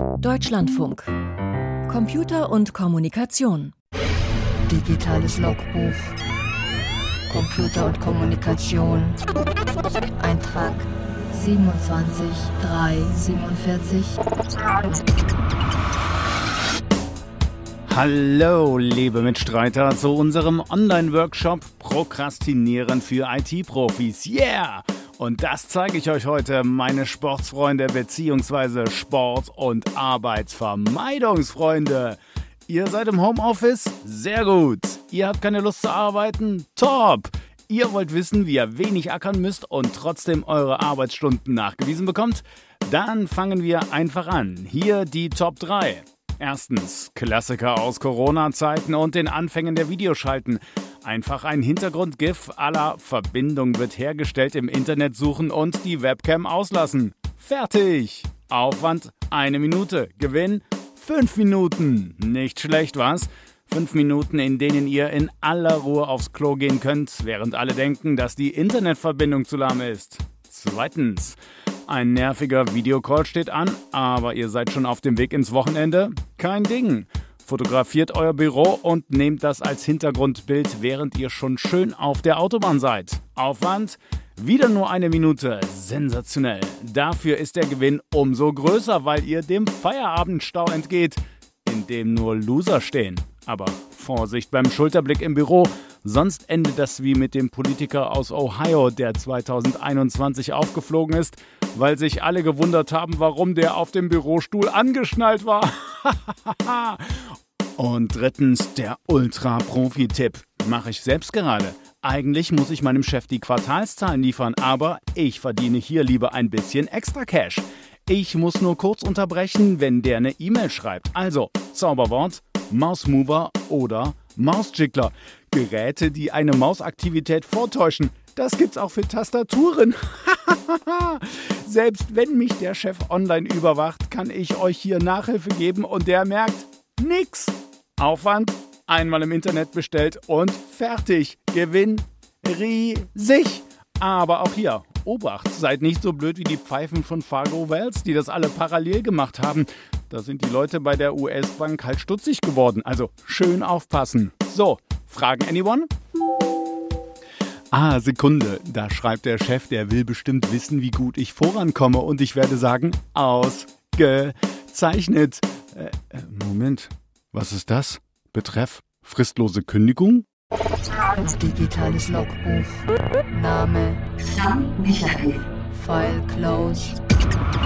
Deutschlandfunk. Computer und Kommunikation. Digitales Logbuch. Computer und Kommunikation. Eintrag 27347. Hallo, liebe Mitstreiter, zu unserem Online-Workshop Prokrastinieren für IT-Profis. Yeah! Und das zeige ich euch heute, meine Sportsfreunde bzw. Sport- und Arbeitsvermeidungsfreunde. Ihr seid im Homeoffice? Sehr gut. Ihr habt keine Lust zu arbeiten? Top! Ihr wollt wissen, wie ihr wenig ackern müsst und trotzdem eure Arbeitsstunden nachgewiesen bekommt? Dann fangen wir einfach an. Hier die Top 3. Erstens, Klassiker aus Corona-Zeiten und den Anfängen der Videoschalten. Einfach ein Hintergrund-GIF à la Verbindung wird hergestellt im Internet suchen und die Webcam auslassen. Fertig! Aufwand 1 Minute. Gewinn 5 Minuten. Nicht schlecht, was? 5 Minuten, in denen ihr in aller Ruhe aufs Klo gehen könnt, während alle denken, dass die Internetverbindung zu lahm ist. Zweitens, ein nerviger Videocall steht an, aber ihr seid schon auf dem Weg ins Wochenende? Kein Ding. Fotografiert euer Büro und nehmt das als Hintergrundbild, während ihr schon schön auf der Autobahn seid. Aufwand? Wieder nur 1 Minute. Sensationell. Dafür ist der Gewinn umso größer, weil ihr dem Feierabendstau entgeht, in dem nur Loser stehen. Aber Vorsicht beim Schulterblick im Büro, sonst endet das wie mit dem Politiker aus Ohio, der 2021 aufgeflogen ist, weil sich alle gewundert haben, warum der auf dem Bürostuhl angeschnallt war. Und drittens, der Ultra-Profi-Tipp. Mache ich selbst gerade. Eigentlich muss ich meinem Chef die Quartalszahlen liefern, aber ich verdiene hier lieber ein bisschen extra Cash. Ich muss nur kurz unterbrechen, wenn der eine E-Mail schreibt. Also, Zauberwort, Mausmover oder Mausjiggler. Geräte, die eine Mausaktivität vortäuschen. Das gibt's auch für Tastaturen. Selbst wenn mich der Chef online überwacht, kann ich euch hier Nachhilfe geben und der merkt nix. Aufwand, einmal im Internet bestellt und fertig. Gewinn riesig. Aber auch hier, Obacht, seid nicht so blöd wie die Pfeifen von Fargo Wells, die das alle parallel gemacht haben. Da sind die Leute bei der US-Bank halt stutzig geworden. Also schön aufpassen. So, Fragen anyone? Sekunde, da schreibt der Chef, der will bestimmt wissen, wie gut ich vorankomme und ich werde sagen, ausgezeichnet. Moment, was ist das? Betreff, fristlose Kündigung? Digitales Logbuch. Name Sam Michael. File closed.